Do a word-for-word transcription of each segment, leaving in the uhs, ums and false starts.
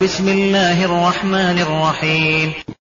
بسم الله الرحمن الرحيم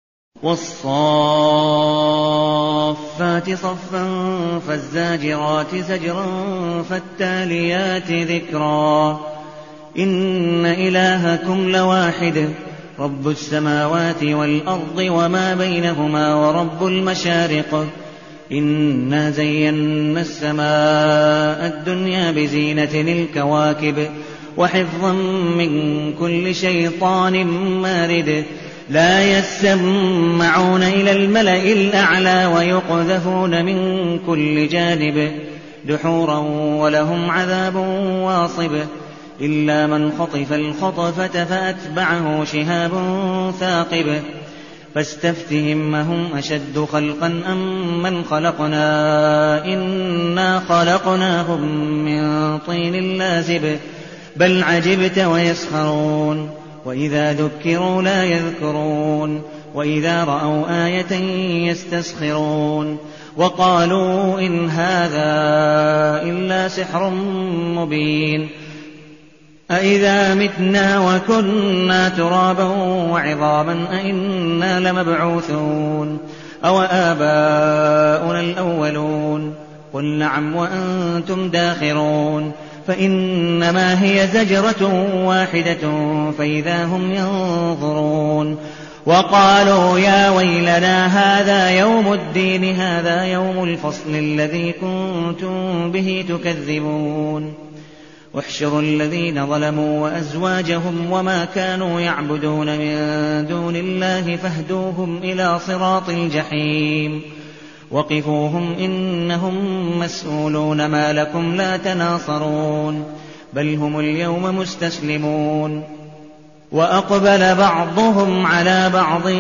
والصافات صفا فالزاجرات زجرا فالتاليات ذكرا إن إلهكم لواحد رب السماوات والأرض وما بينهما ورب المشارق إنا زينا السماء الدنيا بزينة الكواكب وحفظا من كل شيطان مارد لا يسمعون إلى الملأ الأعلى ويقذفون من كل جانب دحورا ولهم عذاب واصب إلا من خطف الخطفة فأتبعه شهاب ثاقب فاستفتهم أهم أشد خلقا أم من خلقنا إنا خلقناهم من طين لازب بل عجبت ويسخرون وإذا ذكروا لا يذكرون وإذا رأوا آية يستسخرون وقالوا إن هذا إلا سحر مبين أإذا متنا وكنا ترابا وعظاما أإنا لمبعوثون أو آباؤنا الأولون قل نعم وأنتم داخرون فإنما هي زجرة واحدة فإذا هم ينظرون وقالوا يا ويلنا هذا يوم الدين هذا يوم الفصل الذي كنتم به تكذبون واحشروا الذين ظلموا وأزواجهم وما كانوا يعبدون من دون الله فاهدوهم إلى صراط الجحيم وقفوهم إنهم مسؤولون ما لكم لا تناصرون بل هم اليوم مستسلمون وأقبل بعضهم على بعض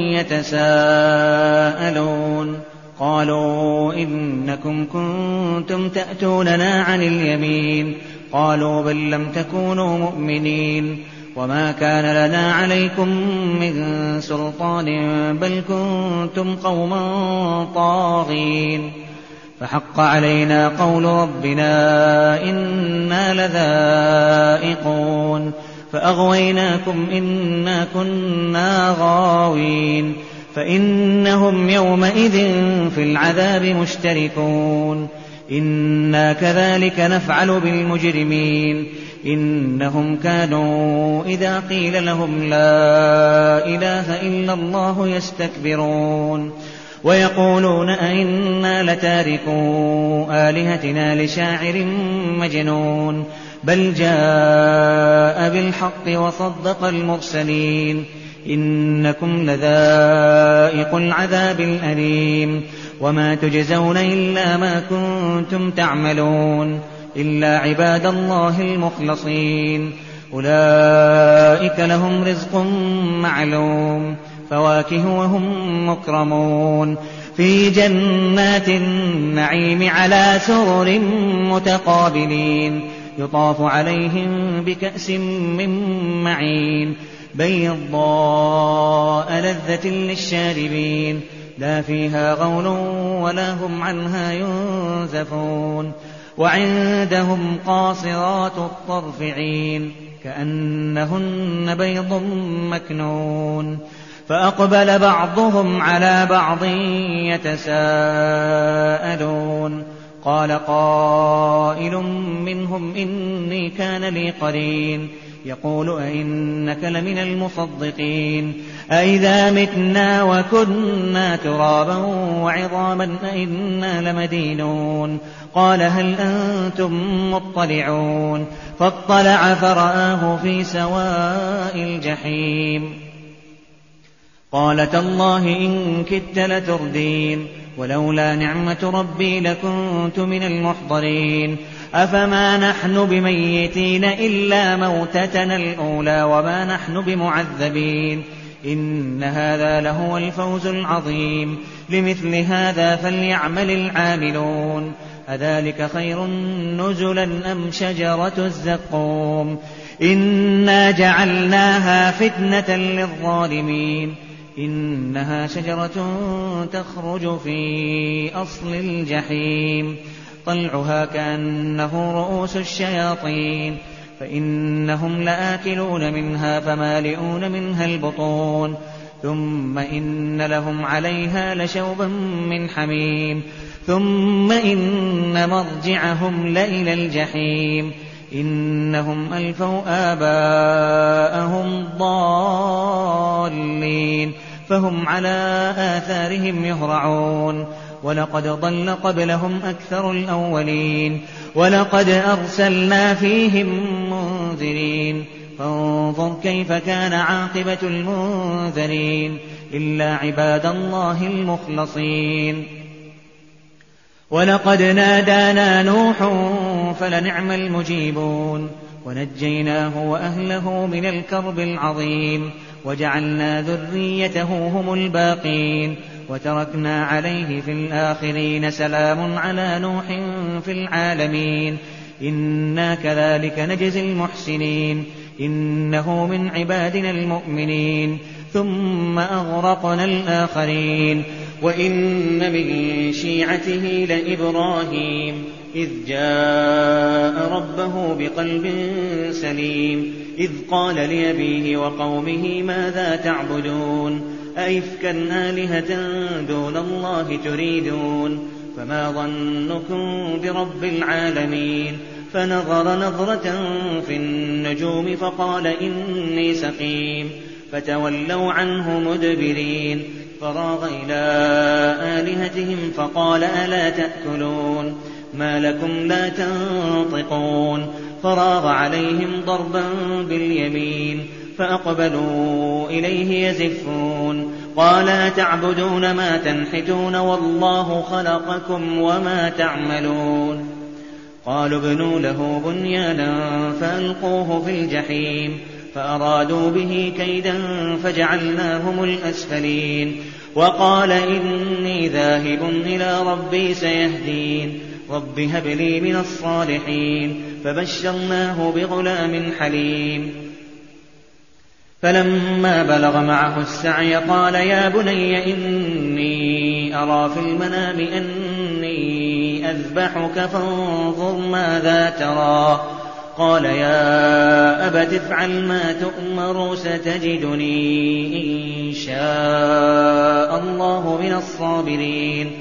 يتساءلون قالوا إنكم كنتم تأتوننا عن اليمين قالوا بل لم تكونوا مؤمنين وما كان لنا عليكم من سلطان بل كنتم قوما طاغين فحق علينا قول ربنا إنا لذائقون فأغويناكم إنا كنا غاوين فإنهم يومئذ في العذاب مشتركون إنا كذلك نفعل بالمجرمين إنهم كانوا إذا قيل لهم لا إله إلا الله يستكبرون ويقولون أئنا لتاركو آلهتنا لشاعر مجنون بل جاء بالحق وصدق المرسلين إنكم لذائقو العذاب الأليم وما تجزون إلا ما كنتم تعملون إلا عباد الله المخلصين أولئك لهم رزق معلوم فواكه وهم مكرمون في جنات النعيم على سرر متقابلين يطاف عليهم بكأس من معين بيضاء لذة للشاربين لا فيها غول ولا هم عنها ينزفون وعندهم قاصرات الطرف عين كأنهن بيض مكنون فأقبل بعضهم على بعض يتساءلون قال قائل منهم إني كان لي قرين يقول أئنك لمن المصدقين أئذا متنا وكنا ترابا وعظاما أئنا لمدينون قال هل أنتم مطلعون فاطلع فرآه في سواء الجحيم قال تالله إن كدت لتردين ولولا نعمة ربي لكنت من المحضرين أفما نحن بميتين إلا موتتنا الأولى وما نحن بمعذبين إن هذا لهو الفوز العظيم لمثل هذا فليعمل العاملون أذلك خير نزلا أم شجرة الزقوم إنا جعلناها فتنة للظالمين إنها شجرة تخرج في أصل الجحيم طلعها كأنه رؤوس الشياطين فإنهم لآكلون منها فمالئون منها البطون ثم إن لهم عليها لشوبا من حميم ثم إن مرجعهم لإلى الجحيم إنهم ألفوا آباءهم ضالين فهم على آثارهم يهرعون ولقد ضل قبلهم أكثر الأولين ولقد أرسلنا فيهم منذرين فانظر كيف كان عاقبة المنذرين إلا عباد الله المخلصين ولقد نادانا نوح فلنعم المجيبون ونجيناه وأهله من الكرب العظيم وجعلنا ذريته هم الباقين وتركنا عليه في الآخرين سلام على نوح في العالمين إنا كذلك نجزي المحسنين إنه من عبادنا المؤمنين ثم أغرقنا الآخرين وإن من شيعته لإبراهيم إذ جاء ربه بقلب سليم إذ قال لأبيه وقومه ماذا تعبدون أئفكا آلهة دون الله تريدون فما ظنكم برب العالمين فنظر نظرة في النجوم فقال إني سقيم فتولوا عنه مدبرين فراغ إلى آلهتهم فقال ألا تأكلون ما لكم لا تنطقون فراغ عليهم ضربا باليمين فأقبلوا إليه يزفون قال أتعبدون ما تنحتون والله خلقكم وما تعملون قالوا ابنوا له بنيانا فألقوه في الجحيم فأرادوا به كيدا فجعلناهم الأسفلين وقال إني ذاهب إلى ربي سيهدين رب هب لي من الصالحين فبشرناه بغلام حليم فلما بلغ معه السعي قال يا بني إني أرى في المنام أني أذبحك فانظر ماذا ترى قال يا أبت افعل ما تؤمر ستجدني إن شاء الله من الصابرين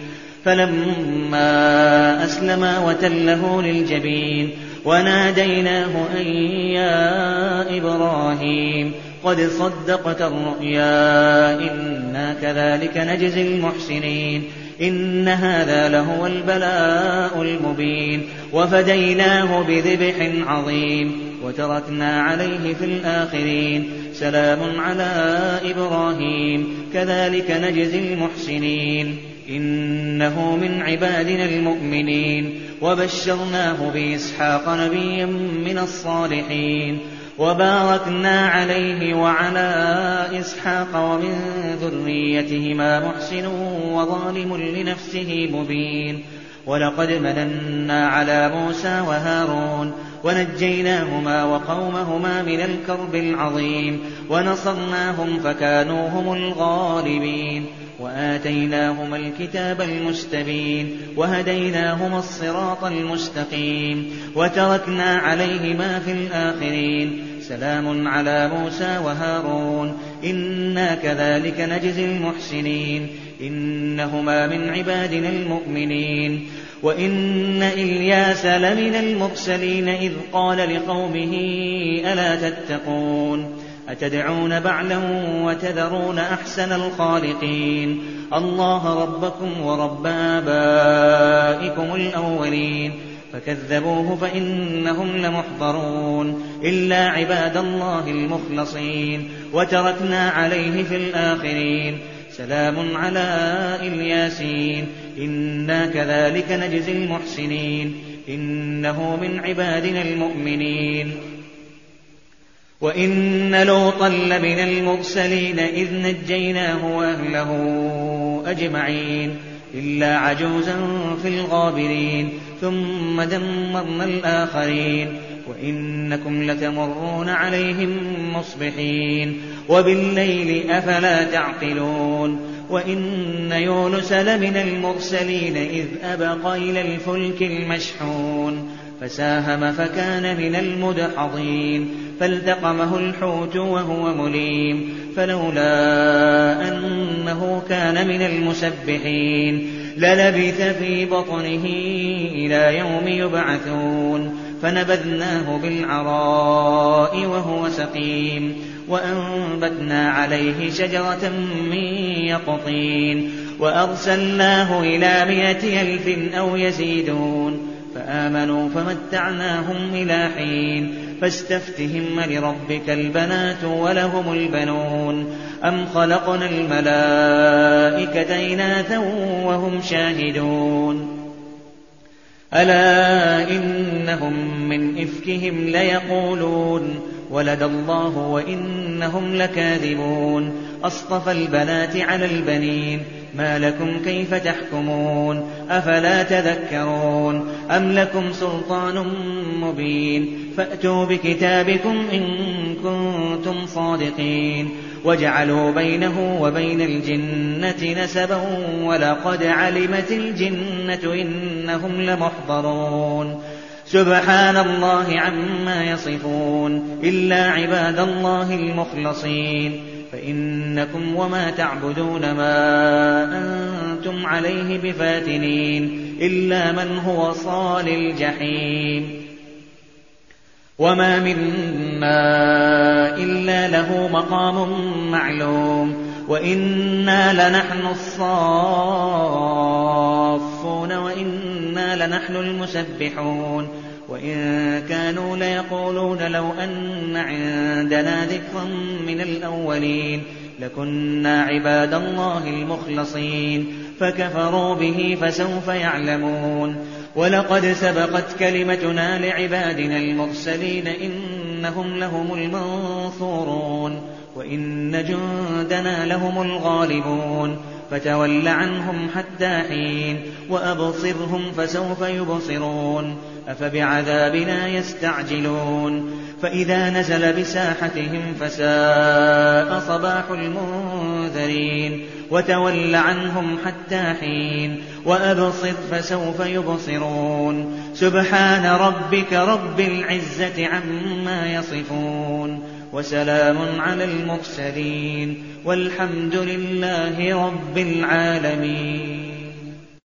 فلما أسلما وتله للجبين وناديناه أن يا إبراهيم قد صدقت الرؤيا إنا كذلك نجزي المحسنين إن هذا لهو البلاء المبين وفديناه بذبح عظيم وتركنا عليه في الآخرين سلام على إبراهيم كذلك نجزي المحسنين إنه من عبادنا المؤمنين وبشرناه بإسحاق نبيا من الصالحين وباركنا عليه وعلى إسحاق ومن ذريتهما محسن وظالم لنفسه مبين ولقد مننا على موسى وهارون ونجيناهما وقومهما من الكرب العظيم ونصرناهم فكانوا هم الغالبين وآتيناهما الكتاب المستبين وهديناهما الصراط المستقيم وتركنا عليهما في الآخرين سلام على موسى وهارون إنا كذلك نجزي المحسنين إنهما من عبادنا المؤمنين وإن إلياس لمن المرسلين إذ قال لقومه ألا تتقون أتدعون بعلا وتذرون أحسن الخالقين الله ربكم ورب آبائكم الأولين فكذبوه فإنهم لمحضرون إلا عباد الله المخلصين وتركنا عليه في الآخرين سلام على الياسين إنا كذلك نجزي المحسنين إنه من عبادنا المؤمنين وإن لوطا لمن المرسلين إذ نجيناه وأهله أجمعين إلا عجوزا في الغابرين ثم دمرنا الآخرين وإنكم لتمرون عليهم مصبحين وبالليل أفلا تعقلون وإن يونس لمن المرسلين إذ أبق إلى الفلك المشحون فساهم فكان من المدحضين فالتقمه الحوت وهو مليم فلولا أنه كان من المسبحين للبث في بطنه إلى يوم يبعثون فنبذناه بالعراء وهو سقيم وأنبتنا عليه شجرة من يقطين وأرسلناه إلى مائة ألف أو يزيدون فآمنوا فمتعناهم إلى حين فاستفتهم لربك البنات ولهم البنون أم خلقنا الملائكة إناثا وهم شاهدون ألا إنهم من إفكهم ليقولون ولد الله وإنهم لكاذبون أصطفى البنات على البنين ما لكم كيف تحكمون أفلا تذكرون أم لكم سلطان مبين فأتوا بكتابكم إن كنتم صادقين وجعلوا بينه وبين الجنة نسبا ولقد علمت الجنة إنهم لمحضرون سبحان الله عما يصفون إلا عباد الله المخلصين فإنكم وما تعبدون ما أنتم عليه بفاتنين إلا من هو صال الجحيم وما منا إلا له مقام معلوم وإنا لنحن الصافون وإنا لنحن المسبحون وإن كانوا ليقولون لو أن عندنا ذكرا من الأولين لكنا عباد الله المخلصين فكفروا به فسوف يعلمون ولقد سبقت كلمتنا لعبادنا المرسلين إنهم لهم المنصورون وإن جندنا لهم الغالبون فتول عنهم حتى حين وأبصرهم فسوف يبصرون أفبعذابنا يستعجلون فإذا نزل بساحتهم فساء صباح المنذرين وتول عنهم حتى حين وأبصر فسوف يبصرون سبحان ربك رب العزة عما يصفون وسلام على المرسلين والحمد لله رب العالمين.